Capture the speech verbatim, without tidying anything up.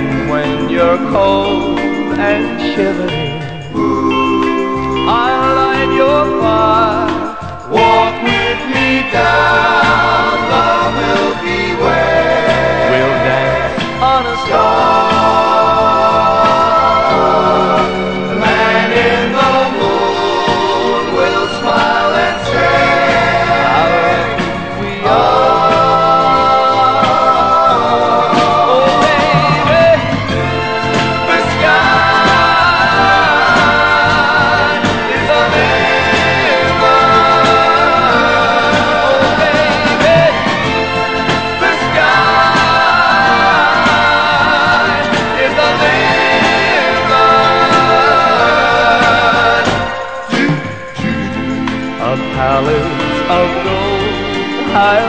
when you're cold and shivering, I'll light your fire. Walk with me down the Milky Way. We'll dance on a star. The man in the moon will smile and say, How lucky we are. A palace of gold, high